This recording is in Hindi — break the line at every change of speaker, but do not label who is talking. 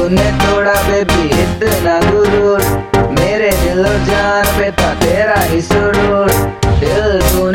तूने तोड़ा बेबी इतना गुरूर, मेरे दिल और जान पे था तेरा ही सुरूर। दिल तूने